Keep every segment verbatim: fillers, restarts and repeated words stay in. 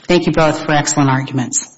Thank you both for excellent arguments.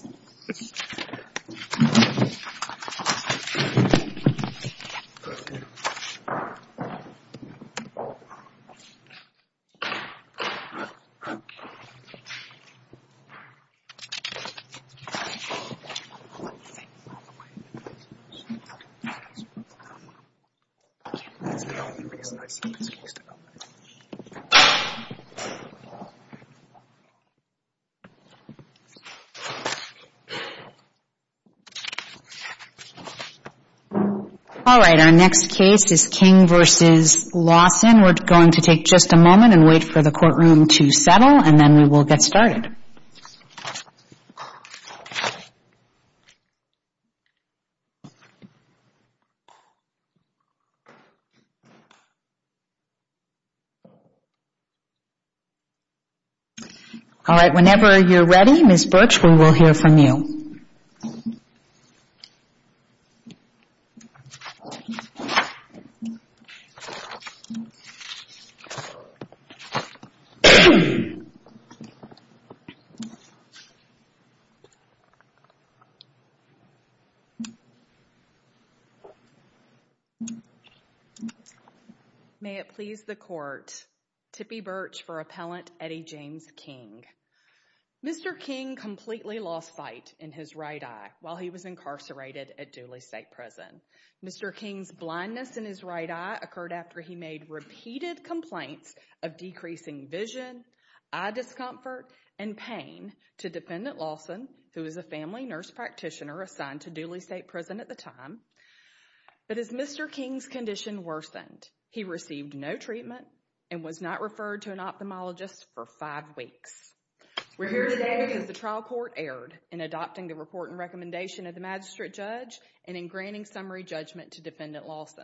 All right, our next case is King versus Lawson. We're going to take just a moment and wait for the courtroom to settle, and then we will get started. All right, whenever you're ready, Miz Birch, we will hear from you. May it please the court, Tippy Birch for appellant Eddie James King. Mister King completely lost sight in his right eye while he was incarcerated at Dooley State Prison. Mister King's blindness in his right eye occurred after he made repeated complaints of decreasing vision, eye discomfort, and pain to Defendant Lawson, who is a family nurse practitioner assigned to Dooley State Prison at the time. But as Mister King's condition worsened, he received no treatment and was not referred to an ophthalmologist for five weeks. We're here today because the trial court erred in adopting the report and recommendation of the magistrate judge and in granting summary judgment to Defendant Lawson.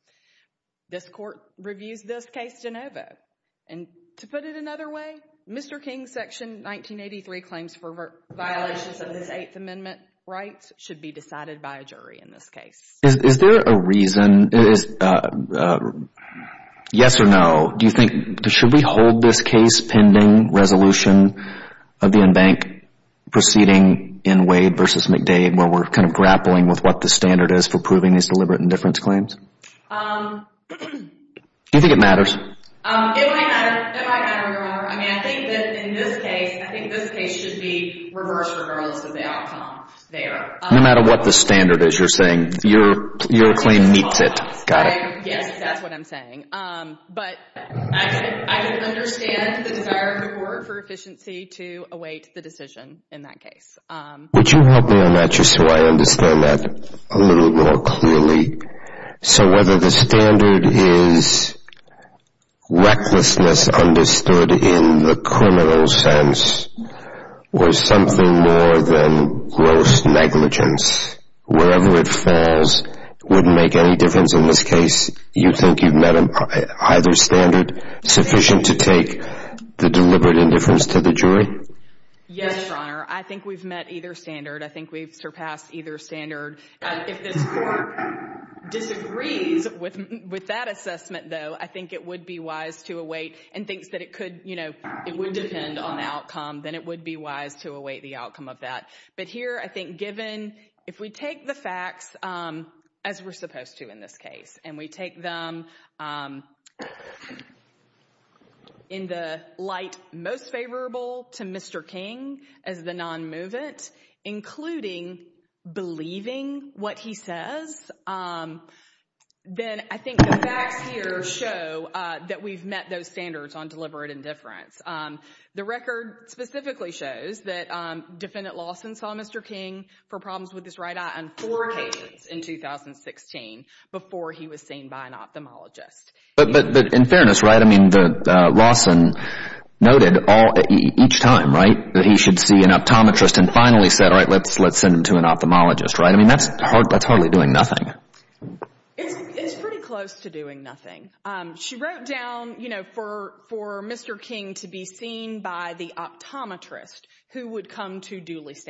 This court reviews this case de novo. And to put it another way, Mister King's Section nineteen eighty-three claims for violations of his Eighth Amendment rights should be decided by a jury in this case. Is, is there a reason, is, uh, uh, yes or no, do you think, should we hold this case pending resolution of the en-banc proceeding in Wade versus McDade, where we're kind of grappling with what the standard is for proving these deliberate indifference claims? Um, do you think it matters? Um, it might matter. It might matter, Your Honor. I mean, I think that in this case, I think this case should be reversed regardless of the outcome there. Um, no matter what the standard is, you're saying your your claim meets it. Got it. I, yes, that's what I'm saying. Um, but I can, I can understand the desire of the court for efficiency to await the decision in that case. Um, Would you help me on that just so I understand that a little more clearly? So whether the standard is recklessness understood in the criminal sense or something more than gross negligence, wherever it falls, wouldn't make any difference in this case. You think you've met either standard sufficient to take the deliberate indifference to the jury? Yes, Your Honor. I think we've met either standard. I think we've surpassed either standard. Uh, if this court disagrees with with that assessment, though, I think it would be wise to await and thinks that it could, you know, it would depend on the outcome, then it would be wise to await the outcome of that. But here, I think given, if we take the facts um, as we're supposed to in this case, and we take them um, in the light most favorable to Mister King as the non-movement, including believing what he says, um, then I think the facts here show uh, that we've met those standards on deliberate indifference. Um, the record specifically shows that um, Defendant Lawson saw Mister King for problems with his right eye on four occasions in two thousand sixteen before he was seen by an ophthalmologist. But but but in fairness, right? I mean, the uh, Lawson noted all each time, right, that he should see an optometrist, and finally said, "All right, let's let's send him to an ophthalmologist." Right? I mean, that's hard. That's hardly doing nothing. It's it's pretty close to doing nothing. Um, she wrote down, you know, for for Mister King to be seen by the optometrist who would come to Dooley State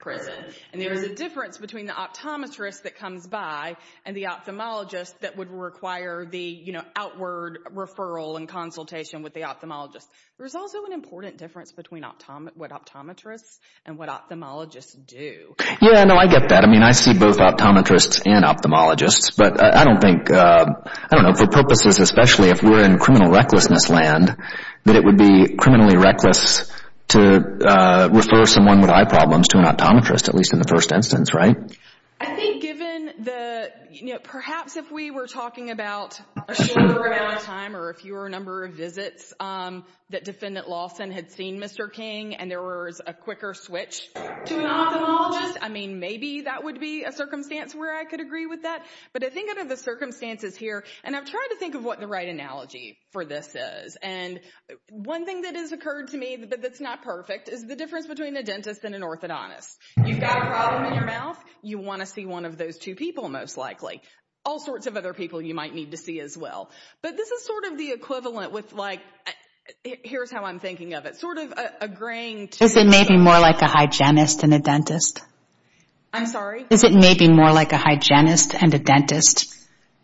prison. And there is a difference between the optometrist that comes by and the ophthalmologist that would require the, you know, outward referral and consultation with the ophthalmologist. There's also an important difference between optom- what optometrists and what ophthalmologists do. Yeah, no, I get that. I mean, I see both optometrists and ophthalmologists, but I, I don't think, uh, I don't know, for purposes, especially if we're in criminal recklessness land, that it would be criminally reckless to uh, refer someone with eye problems to an optometrist, at least in the first instance, right? I think given the, you know, perhaps if we were talking about a shorter amount of time or a fewer number of visits um, that Defendant Lawson had seen Mister King and there was a quicker switch to an ophthalmologist, I mean, maybe that would be a circumstance where I could agree with that. But I think under the circumstances here, and I've tried to think of what the right analogy for this is. And one thing that has occurred to me, but that's not perfect, is the difference between a dentist and an orthodontist. You've got a problem in your mouth, you want to see one of those two people most likely. All sorts of other people you might need to see as well. But this is sort of the equivalent with like, here's how I'm thinking of it, sort of agreeing to... Is it maybe more like a hygienist and a dentist? I'm sorry? Is it maybe more like a hygienist and a dentist?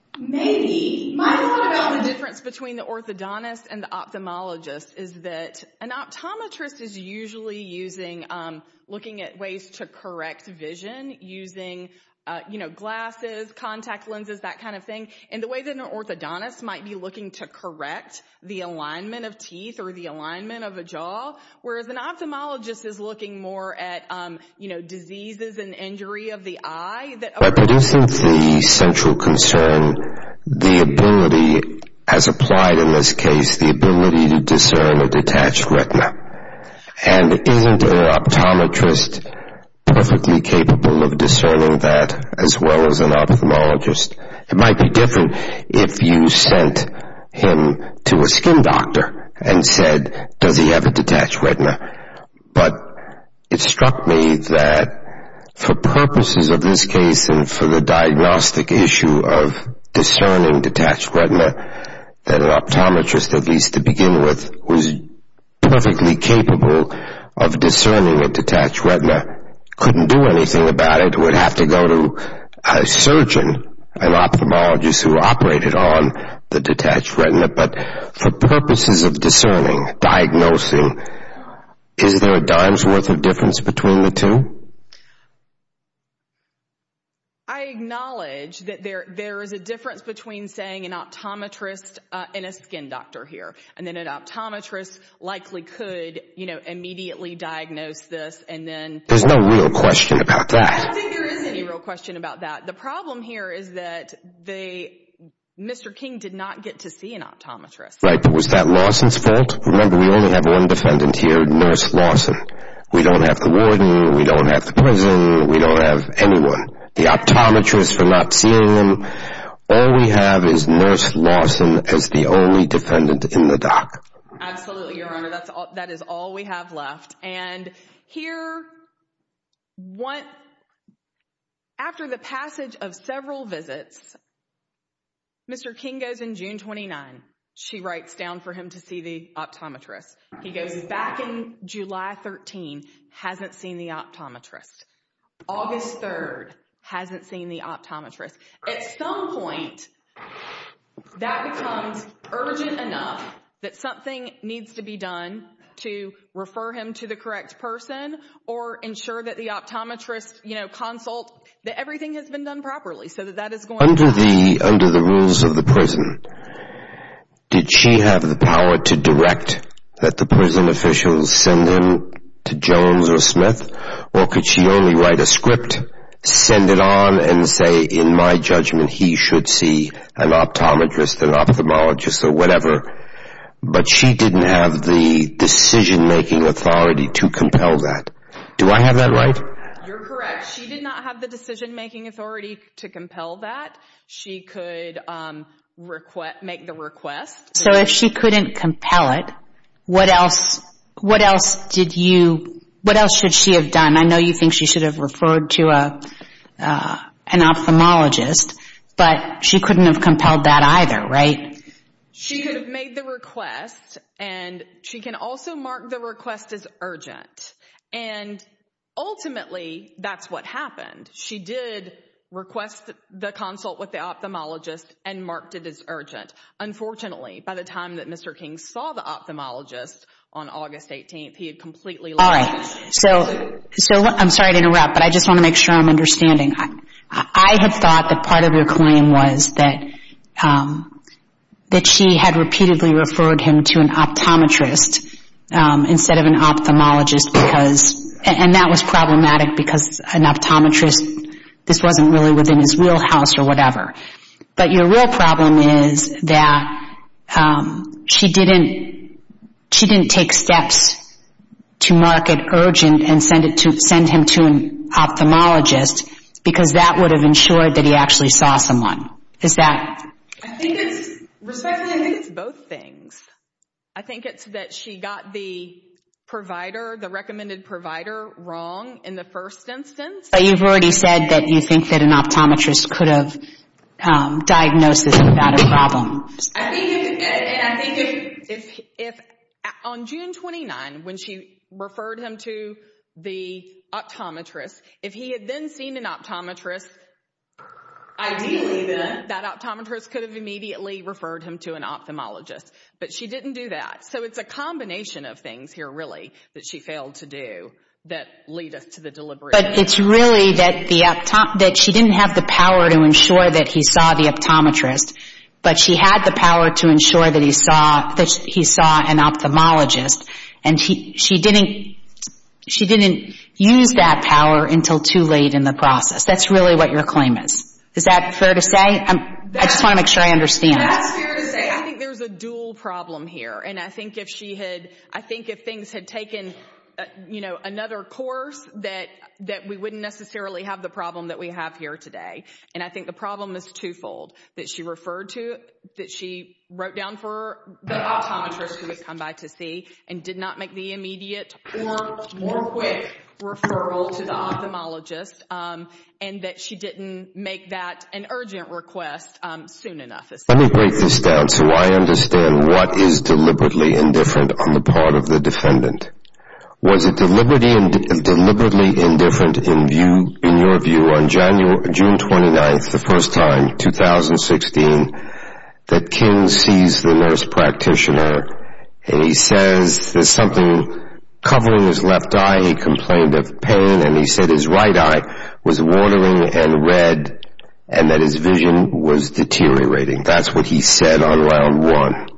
Maybe. My thought about the difference between the orthodontist and the ophthalmologist is that an optometrist is usually using, um, looking at ways to correct vision using Uh, you know, glasses, contact lenses, that kind of thing, in the way that an orthodontist might be looking to correct the alignment of teeth or the alignment of a jaw, whereas an ophthalmologist is looking more at, um, you know, diseases and injury of the eye. That right, but isn't the central concern the ability, as applied in this case, the ability to discern a detached retina? And isn't an optometrist perfectly capable of discerning that as well as an ophthalmologist? It might be different if you sent him to a skin doctor and said, does he have a detached retina? But it struck me that for purposes of this case and for the diagnostic issue of discerning detached retina, that an optometrist, at least to begin with, was perfectly capable of discerning a detached retina. Couldn't do anything about it, would have to go to a surgeon, an ophthalmologist who operated on the detached retina. But for purposes of discerning, diagnosing, is there a dime's worth of difference between the two? I acknowledge that there there is a difference between saying an optometrist uh, and a skin doctor here, and then an optometrist likely could, you know, immediately diagnose this, and then there's no real question about that. I don't think there is any real question about that. The problem here is that the Mister King did not get to see an optometrist. Right, but was that Lawson's fault? Remember, we only have one defendant here, Nurse Lawson. We don't have the warden, we don't have the prison, we don't have anyone. The optometrist for not seeing him. All we have is Nurse Lawson as the only defendant in the dock. Absolutely, Your Honor. That's all, that is all we have left. And here, one, after the passage of several visits, Mister King goes in June twenty-ninth. She writes down for him to see the optometrist. He goes back in July thirteenth, hasn't seen the optometrist. August third, hasn't seen the optometrist. At some point, that becomes urgent enough that something needs to be done to refer him to the correct person or ensure that the optometrist, you know, consult, that everything has been done properly so that that is going under on. the under the rules of the prison. Did she have the power to direct that the prison officials send him to Jones or Smith, or could she only write a script, send it on, and say, in my judgment, he should see an optometrist, an ophthalmologist, or whatever, but she didn't have the decision-making authority to compel that? Do I have that right? You're correct. She did not have the decision-making authority to compel that. She could um, request, make the request. So if she couldn't compel it, what else? What else did you? What else should she have done? I know you think she should have referred to a uh, an ophthalmologist, but she couldn't have compelled that either, right? She could have made the request, and she can also mark the request as urgent. And ultimately, that's what happened. She did request the consult with the ophthalmologist and marked it as urgent. Unfortunately, by the time that Mister King saw the ophthalmologist on August eighteenth, he had completely lost. All right. So, so I'm sorry to interrupt, but I just want to make sure I'm understanding. I, I had thought that part of your claim was that um, that she had repeatedly referred him to an optometrist um, instead of an ophthalmologist because, and that was problematic because an optometrist, this wasn't really within his wheelhouse or whatever. But your real problem is that um, she didn't she didn't take steps to mark it urgent and send it to send him to an ophthalmologist because that would have ensured that he actually saw someone. Is that? I think it's respectfully. I think it's both things. I think it's that she got the provider, the recommended provider, wrong in the first instance. But you've already said that you think that an optometrist could have um, diagnosed this without a problem. I think, if, and I think if, if if on June twenty-ninth, when she referred him to the optometrist, if he had then seen an optometrist, ideally then that optometrist could have immediately referred him to an ophthalmologist. But she didn't do that. So it's a combination of things here, really, that she failed to do that lead us to the deliberate. But it's really that the optom- that she didn't have the power to ensure that he saw the optometrist, but she had the power to ensure that he saw that he saw an ophthalmologist, and he, she didn't she didn't use that power until too late in the process. That's really what your claim is. Is that fair to say? I'm, I just want to make sure I understand. That's fair to say. I think there's a dual problem here. And I think if she had, I think if things had taken, uh, you know, another course, that that we wouldn't necessarily have the problem that we have here today. And I think the problem is twofold. That she referred to, that she wrote down for the optometrist who was come by to see and did not make the immediate or more quick referral to the ophthalmologist, um, and that she didn't make that an urgent request um, soon enough. Let me break this down so I understand what is deliberately indifferent on the part of the defendant. Was it deliberately, ind- deliberately indifferent in view, in your view, on January, June twenty-ninth, the first time, two thousand sixteen, that King sees the nurse practitioner and he says there's something covering his left eye? He complained of pain, and he said his right eye was watering and red and that his vision was deteriorating. That's what he said on round one.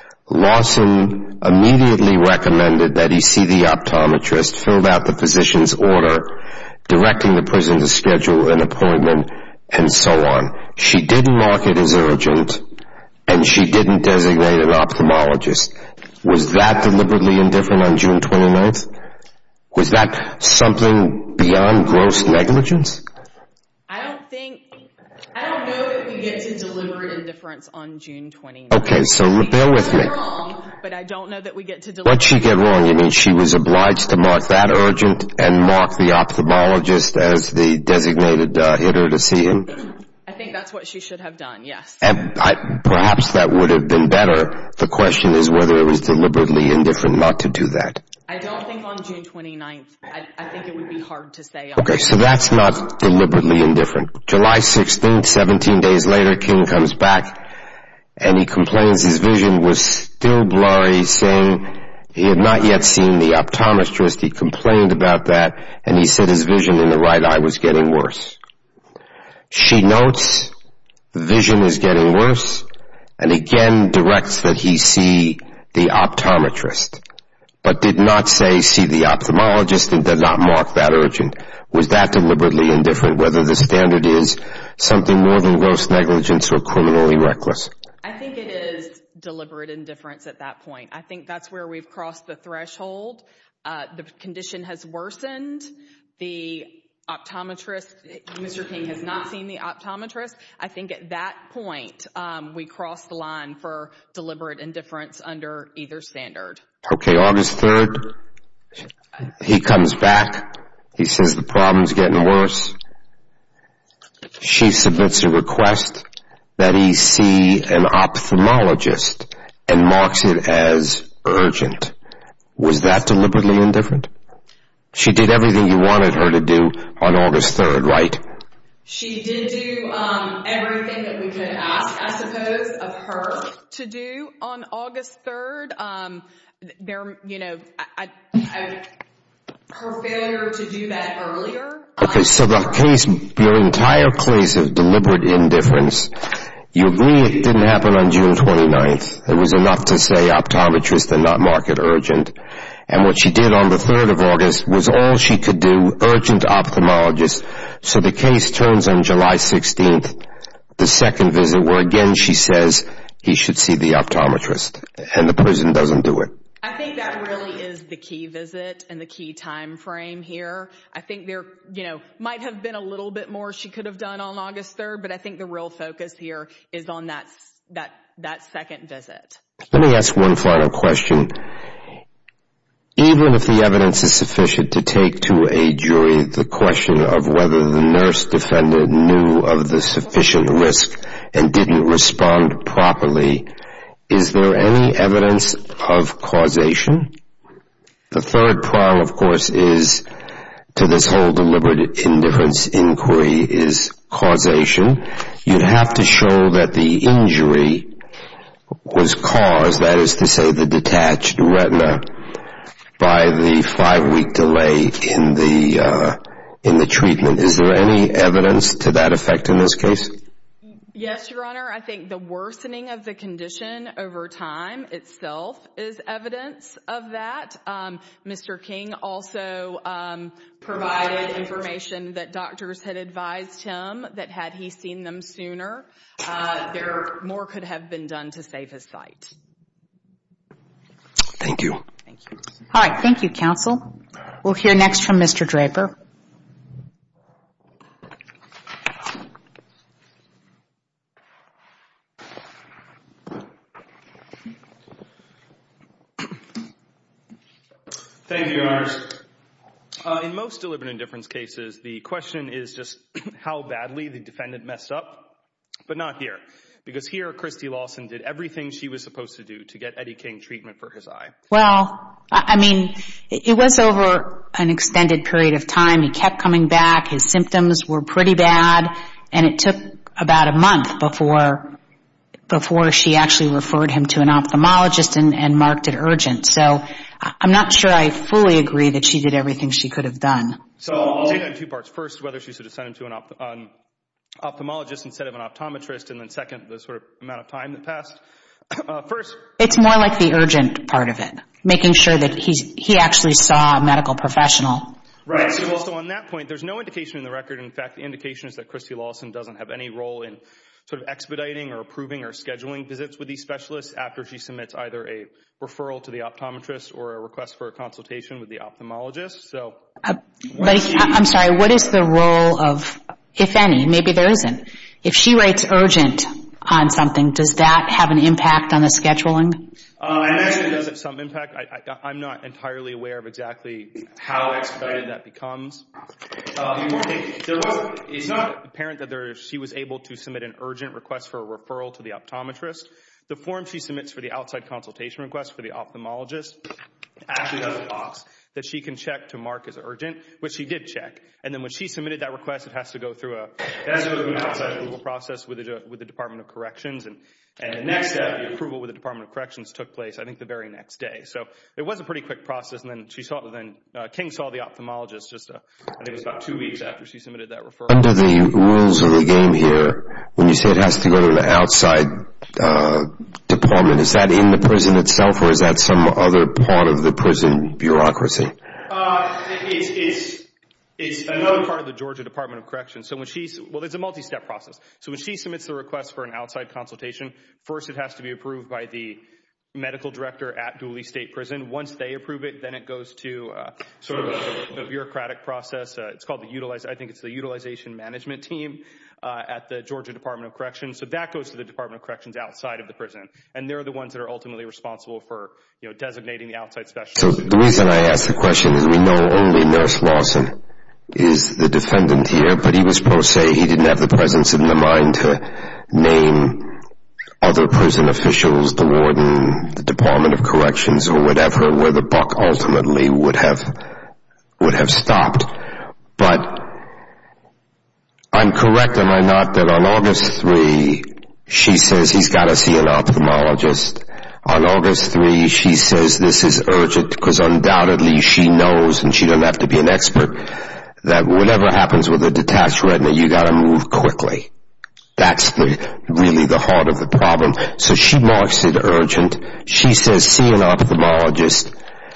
Lawson immediately recommended that he see the optometrist, filled out the physician's order, directing the prison to schedule an appointment, and so on. She didn't mark it as urgent, and she didn't designate an ophthalmologist. Was that deliberately indifferent on June twenty-ninth? Was that something beyond gross negligence? I don't think, I don't know that we get to deliberate indifference on June twenty-ninth. Okay, so bear with me. Wrong, but I don't know that we get to deliberate. What'd she get wrong? You mean she was obliged to mark that urgent and mark the ophthalmologist as the designated uh, hitter to see him? I think that's what she should have done, yes. And I, perhaps that would have been better. The question is whether it was deliberately indifferent not to do that. I don't think on June twenty-ninth. I, I think it would be hard to say. Okay, so that's not deliberately indifferent. July sixteenth, seventeen days later, King comes back and he complains his vision was still blurry, saying he had not yet seen the optometrist. He complained about that, and he said his vision in the right eye was getting worse. She notes the vision is getting worse and again directs that he see the optometrist, but did not say see the ophthalmologist and did not mark that urgent. Was that deliberately indifferent, whether the standard is something more than gross negligence or criminally reckless? I think it is deliberate indifference at that point. I think that's where we've crossed the threshold. Uh, the condition has worsened. The optometrist, Mister King has not seen the optometrist. I think at that point, um, we cross the line for deliberate indifference under either standard. Okay, August third, he comes back. He says the problem's getting worse. She submits a request that he see an ophthalmologist and marks it as urgent. Was that deliberately indifferent? She did everything you wanted her to do on August third, right? She did do um, everything that we could ask, I suppose, of her to do on August third. Um, there, you know, I, I, I, her failure to do that earlier. Um, okay, so the case, your entire case of deliberate indifference, you agree it didn't happen on June twenty-ninth. It was enough to say optometrist and not mark it urgent. And what she did on the third of August was all she could do, urgent ophthalmologist. So the case turns on July sixteenth, the second visit, where again she says he should see the optometrist, and the prison doesn't do it. I think that really is the key visit and the key time frame here. I think there, you know, might have been a little bit more she could have done on August third, but I think the real focus here is on that that that second visit. Let me ask one final question. Even if the evidence is sufficient to take to a jury the question of whether the nurse defendant knew of the sufficient risk and didn't respond properly, is there any evidence of causation? The third prong, of course, is to this whole deliberate indifference inquiry is causation. You'd have to show that the injury was caused, that is to say the detached retina, by the five-week delay in the uh, in the treatment. Is there any evidence to that effect in this case? Yes, Your Honor. I think the worsening of the condition over time itself is evidence of that. Um, Mister King also um, provided information that doctors had advised him that had he seen them sooner, uh, there more could have been done to save his sight. Thank you. Thank you. All right. Thank you, counsel. We'll hear next from Mister Draper. Thank you, Your Honors. Uh, in most deliberate indifference cases, the question is just how badly the defendant messed up, but not here. Because here, Christy Lawson did everything she was supposed to do to get Eddie King treatment for his eye. Well, I mean, it was over an extended period of time. He kept coming back. His symptoms were pretty bad, and it took about a month before before she actually referred him to an ophthalmologist and, and marked it urgent. So I'm not sure I fully agree that she did everything she could have done. So I'll take that in two parts. First, whether she should have sent him to an opt- um, ophthalmologist instead of an optometrist, and then second, the sort of amount of time that passed. Uh, first, it's more like the urgent part of it, making sure that he's, he actually saw a medical professional. Right. So also on that point, there's no indication in the record. In fact, the indication is that Christy Lawson doesn't have any role in sort of expediting or approving or scheduling visits with these specialists after she submits either a referral to the optometrist or a request for a consultation with the ophthalmologist. So, uh, but she, I'm sorry, what is the role of, if any, maybe there isn't, if she rates urgent on something, does that have an impact on the scheduling? Uh, I imagine it does have some impact. I, I, I'm not entirely aware of exactly how expedited that becomes. Uh, the important thing, there was, it's not apparent that there, she was able to submit an urgent request for a referral to the optometrist. The form she submits for the outside consultation request for the ophthalmologist actually has a box that she can check to mark as urgent, which she did check. And then when she submitted that request, it has to go through a, it has to go through an outside approval process with the, with the Department of Corrections. And, and the next step, the approval with the Department of Corrections took place, I think, the very next day. So it was a pretty quick process. And then she saw, then uh, King saw the ophthalmologist just, uh, I think it was about two weeks after she submitted that referral. Under the rules of the game here, when you say it has to go to an outside uh, department, is that in the prison itself, or is that some other part of the prison bureaucracy? Uh, it's, it's, it's another part of the Georgia Department of Corrections. So when she, well, it's a multi-step process. So when she submits the request for an outside consultation, first it has to be approved by the medical director at Dooley State Prison. Once they approve it, then it goes to uh, sort of a, a bureaucratic process. Uh, it's called the utilize. I think it's the utilization management team uh, at the Georgia Department of Corrections. So that goes to the Department of Corrections outside of the prison, and they're the ones that are ultimately responsible for, you know, designating the outside specialist. So the reason I asked the question is we know only Nurse Lawson is the defendant here, but he was pro se. He didn't have the presence in the mind to name other prison officials, the warden, the Department of Corrections, or whatever, where the buck ultimately would have would have stopped. But I'm correct, am I not, that on August third, she says he's got to see an ophthalmologist. On August third, she says this is urgent because undoubtedly she knows, and she doesn't have to be an expert, that whatever happens with a detached retina, you got to move quickly. That's the, really the heart of the problem. So she marks it urgent. She says see an ophthalmologist,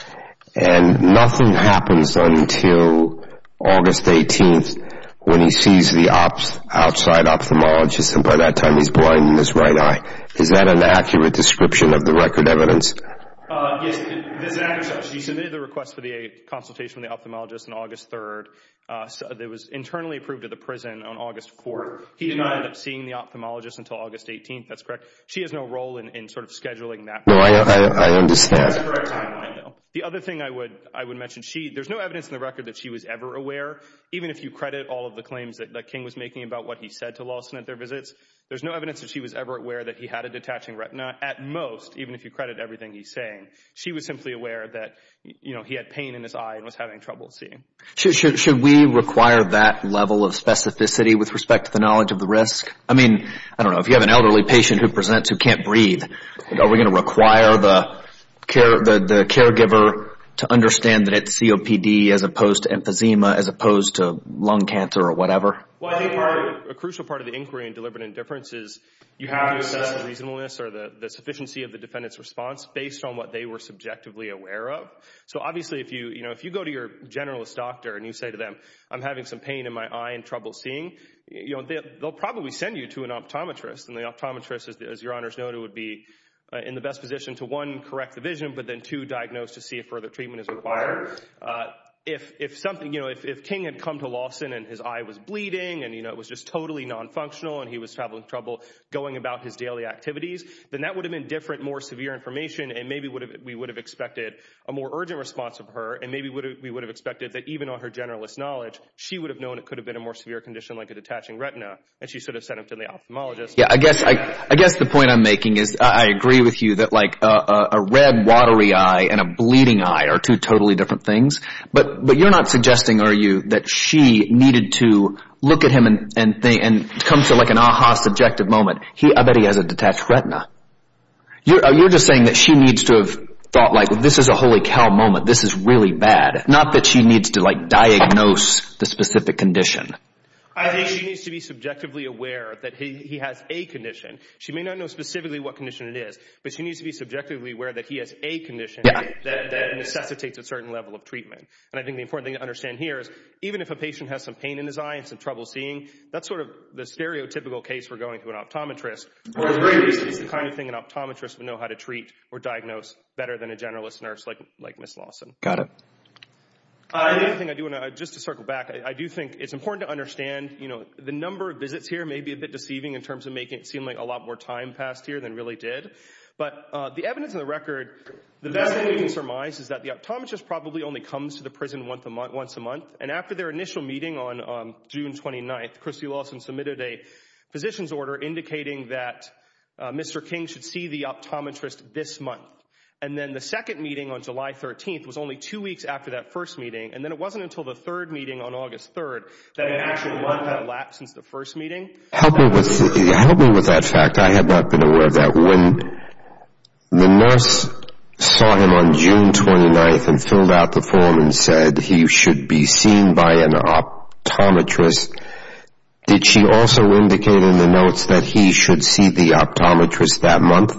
and nothing happens until August eighteenth when he sees the ops, outside ophthalmologist, and by that time he's blind in his right eye. Is that an accurate description of the record evidence? Uh, yes, this is accurate. She submitted the request for the consultation with the ophthalmologist on August third. Uh, so it was internally approved at the prison on August fourth. He did not end up seeing the ophthalmologist until August eighteenth. That's correct. She has no role in, in sort of scheduling that. No, I, I, I understand. That's the correct timeline, though. The other thing I would I would mention, she there's no evidence in the record that she was ever aware, even if you credit all of the claims that, that King was making about what he said to Lawson at their visits, there's no evidence that she was ever aware that he had a detaching retina. At most, even if you credit everything he's saying, she was simply aware that, you know, he had pain in his eye and was having trouble seeing. Should, should, should we require that level of specificity with respect to the knowledge of the risk? I mean, I don't know, if you have an elderly patient who presents who can't breathe, are we going to require the care, the, the caregiver to understand that it's C O P D as opposed to emphysema, as opposed to lung cancer or whatever? Well, I think part of, a crucial part of the inquiry in deliberate indifference is you have to assess the reasonableness or the, the sufficiency of the defendant's response based on what they were subjectively aware of. So obviously if you, you know, if you go to your generalist doctor and you say to them, I'm having some pain in my eye and trouble seeing, you know, they, they'll probably send you to an optometrist, and the optometrist, as, as your honors noted, would be Uh, in the best position to, one, correct the vision, but then two, diagnose to see if further treatment is required. Uh, if, if something, you know, if, if King had come to Lawson and his eye was bleeding and, you know, it was just totally non-functional and he was having trouble going about his daily activities, then that would have been different, more severe information, and maybe would have, we would have expected a more urgent response of her, and maybe would have, we would have expected that even on her generalist knowledge, she would have known it could have been a more severe condition like a detaching retina, and she should have sent him to the ophthalmologist. Yeah, I guess I, I guess the point I'm making is I, I agree with you that like a, a, a red watery eye and a bleeding eye are two totally different things. But but you're not suggesting, are you, that she needed to look at him and and think and come to like an aha subjective moment? He, I bet he has a detached retina. You're you're just saying that she needs to have thought like, this is a holy cow moment. This is really bad. Not that she needs to like diagnose the specific condition. I think she needs to be subjectively aware that he, he has a condition. She may not know specifically what condition it is, but she needs to be subjectively aware that he has a condition yeah. that, that necessitates a certain level of treatment. And I think the important thing to understand here is even if a patient has some pain in his eye and some trouble seeing, that's sort of the stereotypical case for going to an optometrist, or at the very least, it's the kind of thing an optometrist would know how to treat or diagnose better than a generalist nurse like, like Miss Lawson. Got it. Uh, the other thing I do want to, just to circle back, I, I do think it's important to understand, you know, the number of visits here may be a bit deceiving in terms of making it seem like a lot more time passed here than really did. But uh, the evidence in the record, the best thing we can surmise is that the optometrist probably only comes to the prison once a month. Once a month. And after their initial meeting on um, June twenty-ninth, Christy Lawson submitted a physician's order indicating that uh, Mister King should see the optometrist this month. And then the second meeting on July thirteenth was only two weeks after that first meeting. And then it wasn't until the third meeting on August third that an actual month had elapsed since the first meeting. Help me with, help me with that fact. I had not been aware of that. When the nurse saw him on June twenty-ninth and filled out the form and said he should be seen by an optometrist, did she also indicate in the notes that he should see the optometrist that month?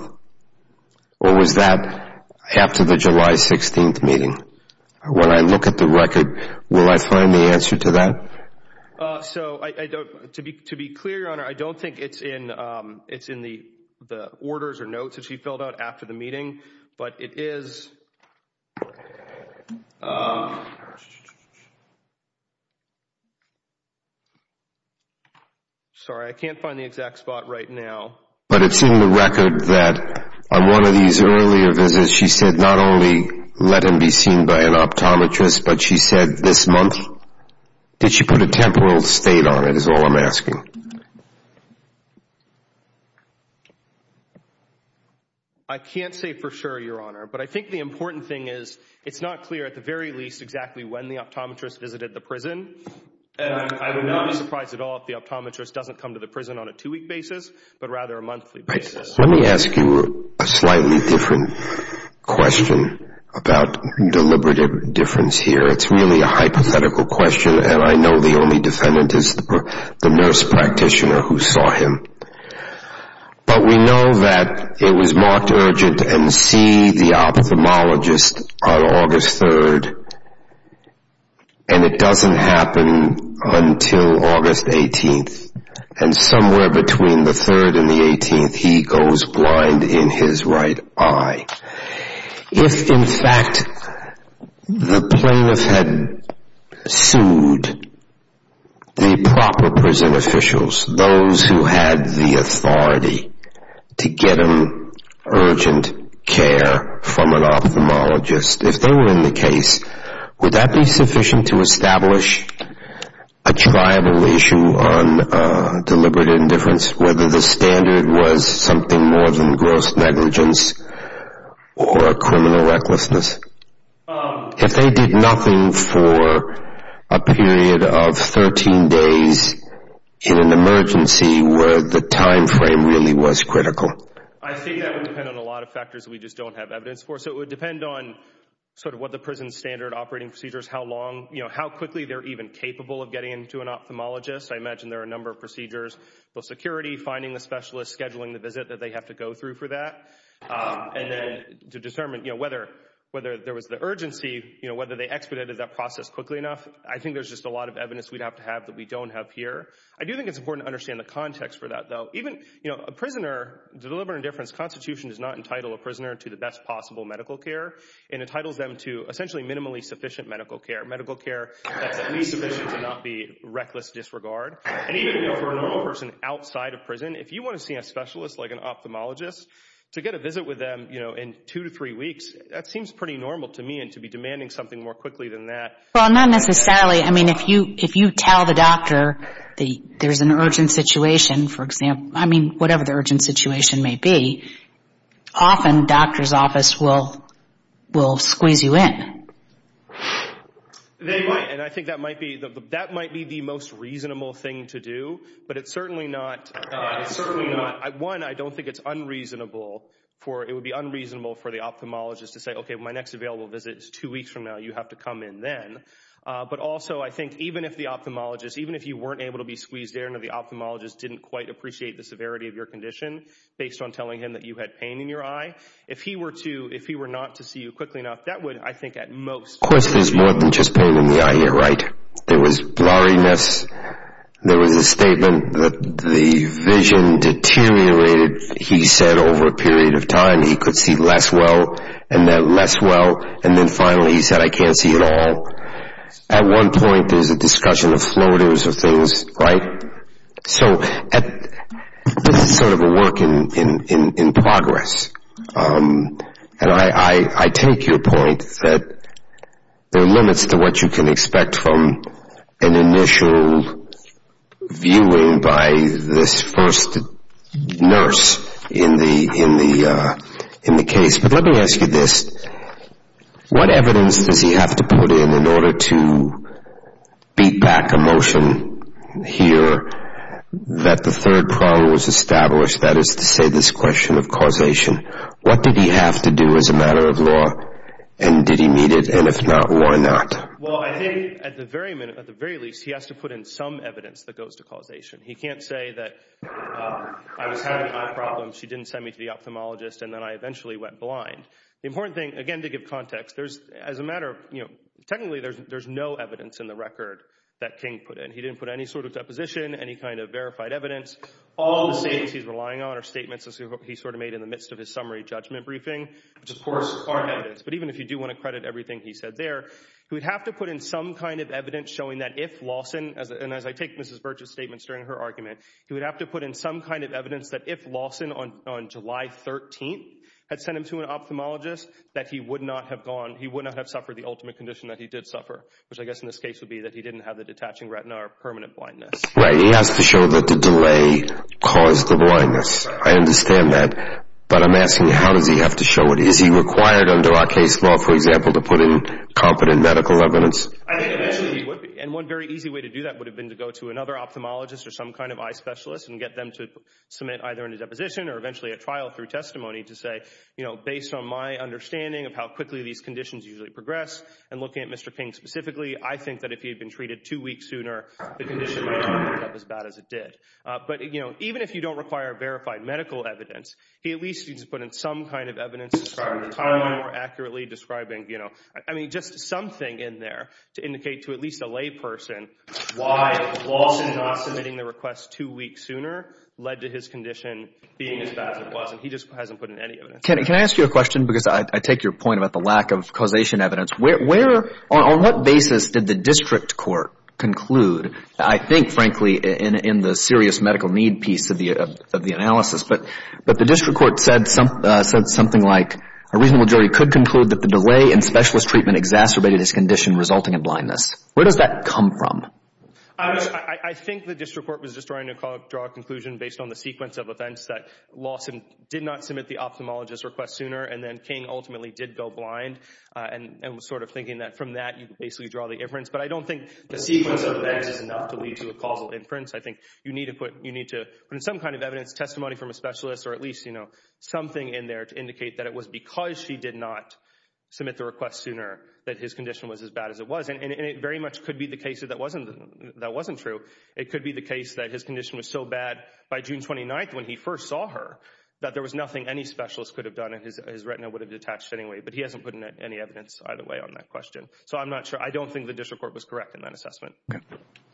Or was that after the July sixteenth meeting? When I look at the record, will I find the answer to that? Uh, so I, I don't, to be, to be clear, Your Honor, I don't think it's in, um, it's in the, the orders or notes that she filled out after the meeting, but it is, um, sorry, I can't find the exact spot right now. But it's in the record that on one of these earlier visits, she said not only let him be seen by an optometrist, but she said this month. Did she put a temporal state on it is all I'm asking. I can't say for sure, Your Honor, but I think the important thing is it's not clear at the very least exactly when the optometrist visited the prison. And I, I would not be surprised at all if the optometrist doesn't come to the prison on a two-week basis, but rather a monthly basis. Let me ask you a slightly different question about deliberate indifference here. It's really a hypothetical question, and I know the only defendant is the, the nurse practitioner who saw him. But we know that it was marked urgent and see the ophthalmologist on August third, and it doesn't happen until August eighteenth. And somewhere between the third and the eighteenth, he goes blind in his right eye. If, in fact, the plaintiff had sued the proper prison officials, those who had the authority to get him urgent care from an ophthalmologist, if they were in the case, would that be sufficient to establish a triable issue on uh, deliberate indifference, whether the standard was something more than gross negligence or criminal recklessness? Um, if they did nothing for a period of thirteen days in an emergency where the time frame really was critical? I think that would depend on a lot of factors that we just don't have evidence for. So it would depend on sort of what the prison standard operating procedures, how long, you know, how quickly they're even capable of getting into an ophthalmologist. I imagine there are a number of procedures, both security, finding the specialist, scheduling the visit that they have to go through for that. Um, and then to determine, you know, whether whether there was the urgency, you know, whether they expedited that process quickly enough. I think there's just a lot of evidence we'd have to have that we don't have here. I do think it's important to understand the context for that, though. Even, you know, a prisoner, deliberate indifference, Constitution does not entitle a prisoner to the best possible medical care. It entitles them to essentially minimally sufficient medical care, medical care that's at least sufficient to not be reckless disregard. And even, you know, for a normal person outside of prison, if you want to see a specialist like an ophthalmologist, to get a visit with them, you know, in two to three weeks, that seems pretty normal to me, and to be demanding something more quickly than that. Well, not necessarily. I mean, if you if you tell the doctor that there's an urgent situation, for example, I mean, whatever the urgent situation may be, often the doctor's office will will squeeze you in. They might, and I think that might be the, the, that might be the most reasonable thing to do. But it's certainly not. Uh, it's certainly not. I, one, I don't think it's unreasonable for it would be unreasonable for the ophthalmologist to say, okay, my next available visit is two weeks from now. You have to come in then. Uh, but also, I think even if the ophthalmologist, even if you weren't able to be squeezed in, or the ophthalmologist didn't quite appreciate the severity of your condition based on telling him that you had pain in your eye, if he were to, if he were not to see you quickly enough, that would, I think, at most. Of course, there's more than just pain in the eye here, right? There was blurriness. There was a statement that the vision deteriorated, he said, over a period of time. He could see less well, and then less well, and then finally he said, I can't see at all. At one point, there's a discussion of floaters or things, right? So at, this is sort of a work in, in, in, in progress. Um, and I, I, I take your point that there are limits to what you can expect from an initial viewing by this first nurse in the, in the, uh, in the case. But let me ask you this. What evidence does he have to put in in order to beat back a motion here that the third prong was established, that is to say this question of causation? What did he have to do as a matter of law, and did he meet it, and if not, why not? Well, I think at the very minute, at the very least, he has to put in some evidence that goes to causation. He can't say that uh, I was having eye problems, she didn't send me to the ophthalmologist, and then I eventually went blind. The important thing, again, to give context, there's, as a matter of, you know, technically there's there's no evidence in the record that King put in. He didn't put any sort of deposition, any kind of verified evidence. All the statements he's relying on are statements that he sort of made in the midst of his summary judgment briefing, which of course aren't evidence. But even if you do want to credit everything he said there, he would have to put in some kind of evidence showing that if Lawson, as, and as I take Missus Birch's statements during her argument, he would have to put in some kind of evidence that if Lawson on, on July thirteenth had sent him to an ophthalmologist, that he would not have gone, he would not have suffered the ultimate condition that he did suffer, which I guess in this case would be that he didn't have the detaching retina or permanent blindness. Right, he has to show that the delay caused the blindness. I understand that. But I'm asking, how does he have to show it? Is he required under our case law, for example, to put in competent medical evidence? I think eventually he would be. And one very easy way to do that would have been to go to another ophthalmologist or some kind of eye specialist and get them to submit either in a deposition or eventually a trial through testimony to say, you know, based on my understanding of how quickly these conditions usually progress and looking at Mister King specifically, I think that if he had been treated two weeks sooner, the condition might not have been as bad as it did. Uh, but, you know, even if you don't require verified medical evidence, he at least needs to put in some kind of evidence describing the timeline more accurately, describing, you know, I, I mean, just something in there to indicate to at least a layperson why Lawson not submitting the request two weeks sooner led to his condition being as bad as it was, and he just hasn't put in any evidence. Can, can I ask you a question? Because I, I take your point about the lack of causation evidence. Where, where on, on what basis did the district court conclude, I think, frankly, in, in the serious medical need piece of the, of, of the analysis, but, but the district court said, some, uh, said something like, a reasonable jury could conclude that the delay in specialist treatment exacerbated his condition, resulting in blindness. Where does that come from? I, was, I, I think the district court was just trying to call, draw a conclusion based on the sequence of events that Lawson did not submit the ophthalmologist request sooner, and then King ultimately did go blind, uh, and, and was sort of thinking that from that you could basically draw the inference. But I don't think the sequence of events is enough to lead to a causal inference. I think you need to put you need to put in some kind of evidence, testimony from a specialist, or at least, you know, something in there to indicate that it was because she did not submit the request sooner that his condition was as bad as it was. And, and, and it very much could be the case that that wasn't, that wasn't true. It could be the case that his condition was so bad by June twenty-ninth when he first saw her that there was nothing any specialist could have done and his, his retina would have detached anyway. But he hasn't put in any evidence either way on that question. So I'm not sure. I don't think the district court was correct in that assessment. Okay.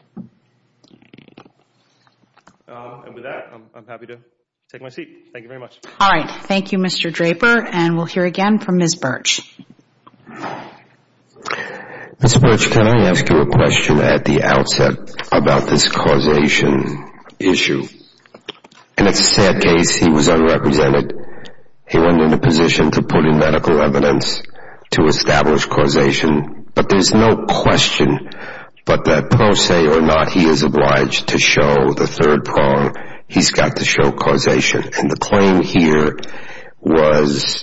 Um, and with that, I'm, I'm happy to take my seat. Thank you very much. All right. Thank you, Mister Draper. And we'll hear again from Miz Birch. Miz Birch, can I ask you a question at the outset about this causation issue? And it's a sad case. He was unrepresented. He wasn't in a position to put in medical evidence to establish causation. But there's no question but that pro se or not, he is obliged to show the third prong. He's got to show causation. And the claim here was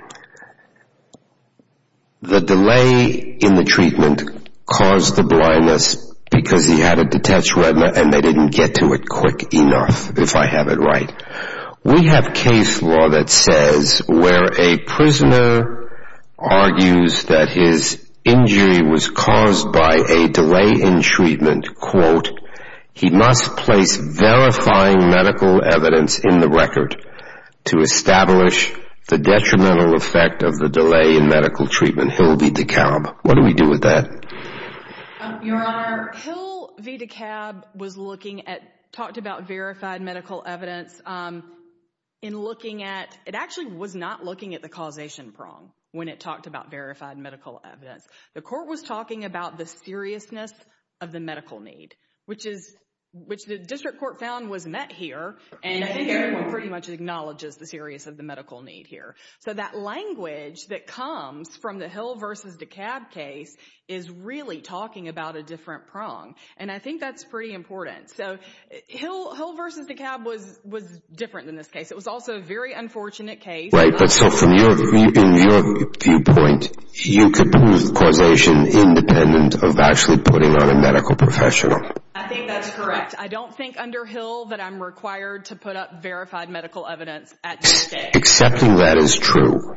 the delay in the treatment caused the blindness because he had a detached retina and they didn't get to it quick enough, if I have it right. We have case law that says where a prisoner argues that his injury was caused by a delay in treatment, quote, he must place verifying medical evidence in the record to establish the detrimental effect of the delay in medical treatment. Hill v. DeKalb. What do we do with that? Um, Your Honor, Hill v. DeKalb was looking at, talked about verified medical evidence. Um, in looking at, it actually was not looking at the causation prong when it talked about verified medical evidence. The court was talking about the seriousness of the medical need, which is which the district court found was met here, and I think everyone pretty much acknowledges the seriousness of the medical need here. So that language that comes from the Hill versus DeKalb case is really talking about a different prong, and I think that's pretty important. So Hill Hill versus DeKalb was was different than this case. It was also a very unfortunate case. Right, but so from your in your viewpoint, you could prove causation independent of actually putting on a medical professional. I think that's correct. I don't think under Hill that I'm required to put up verified medical evidence at this stage. Accepting that is true,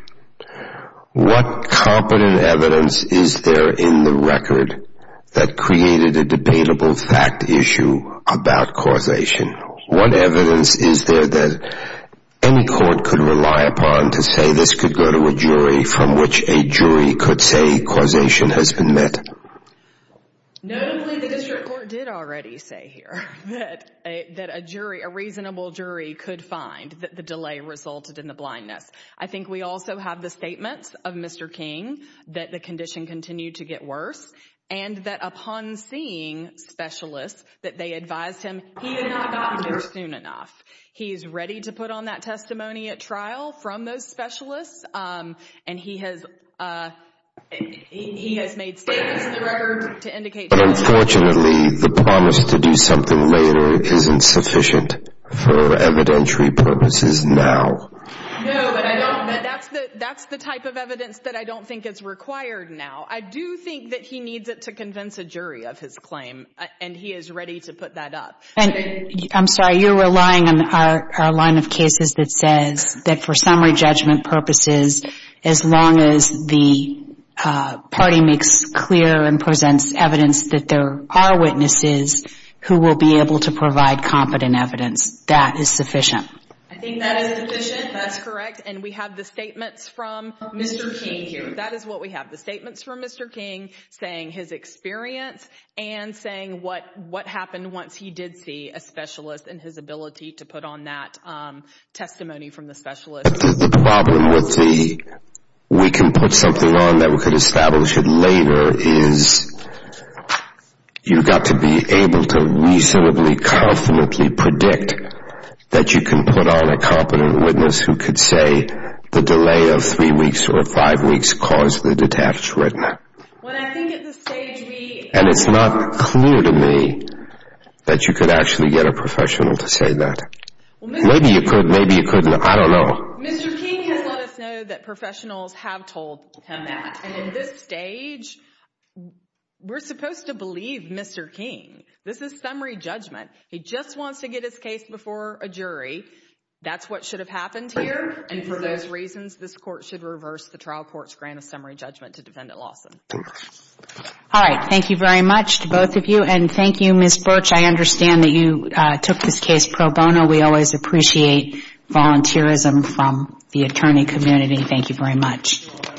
what competent evidence is there in the record that created a debatable fact issue about causation? What evidence is there that any court could rely upon to say this could go to a jury from which a jury could say causation has been met? Notably, the district court did already say here that a, that a jury, a reasonable jury could find that the delay resulted in the blindness. I think we also have the statements of Mister King that the condition continued to get worse, and that upon seeing specialists that they advised him he had not gotten there soon enough. He's ready to put on that testimony at trial from those specialists, um, and he has uh, he, he has made statements in the record to indicate. But unfortunately, the promise to do something later isn't sufficient for evidentiary purposes now. No, but I don't. But that's the that's the type of evidence that I don't think is required now. I do think that he needs it to convince a jury of his claim, uh, and he is ready to put that up. And I'm sorry, you're relying on our, our line of cases that says that for summary judgment purposes, as long as the uh, party makes clear and presents evidence that there are witnesses who will be able to provide competent evidence, that is sufficient. I think that is sufficient. That's correct. And we have the statements from Mister King here. That is what we have. The statements from Mister King saying his experience and saying what what happened once he did see a specialist and his ability to put on that um, testimony from the specialist. The, the problem with the we can put something on that we could establish it later is you've got to be able to reasonably confidently predict that you can put on a competent witness who could say the delay of three weeks or five weeks caused the detached retina. Well, I think at this stage we... And it's not clear to me that you could actually get a professional to say that. Well, maybe you could, maybe you couldn't, I don't know. Mister King has let us know that professionals have told him that. And at this stage, we're supposed to believe Mister King. This is summary judgment. He just wants to get his case before a jury. That's what should have happened here. And for those reasons, this court should reverse the trial court's grant of summary judgment to Defendant Lawson. All right. Thank you very much to both of you. And thank you, Miz Birch. I understand that you uh, took this case pro bono. We always appreciate volunteerism from the attorney community. Thank you very much.